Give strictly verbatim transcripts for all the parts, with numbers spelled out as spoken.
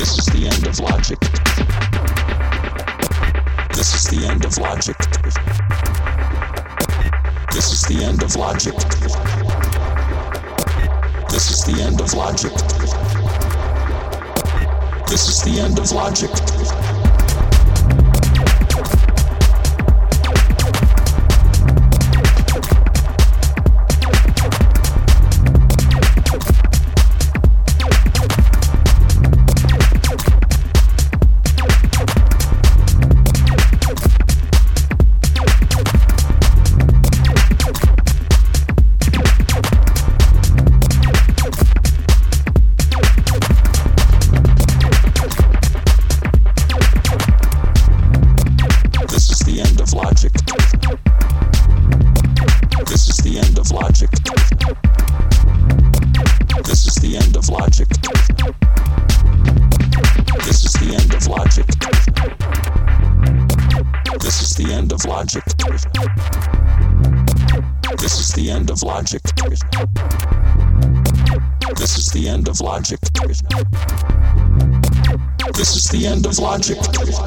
This is the end of logic. This is the end of logic. This is the end of logic. This is the end of logic. This is the end of logic. This is the end of logic. This is the end of logic. This is the end of logic.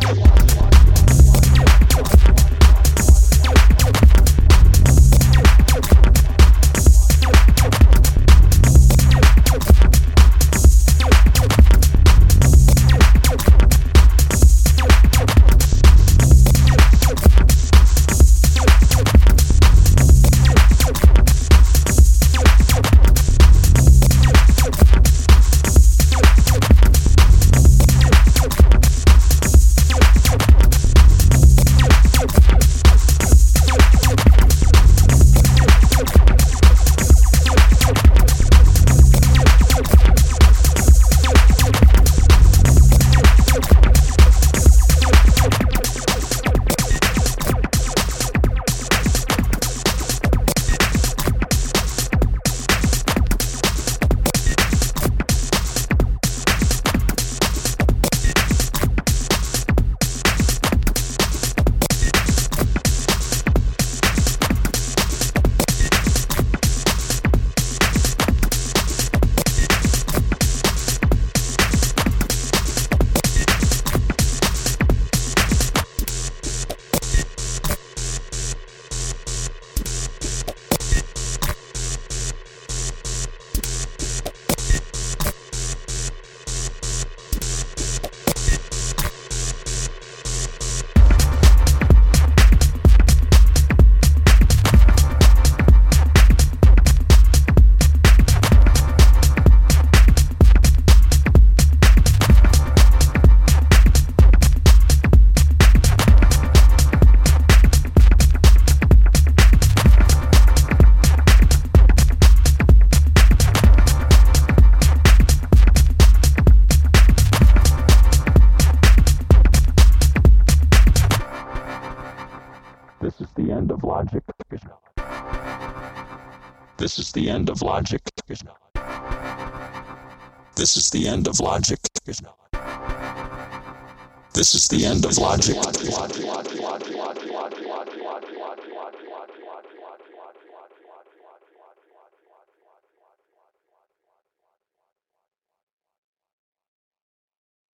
This is the end of logic. This is the end of logic. This is the end of logic. This is the end of logic.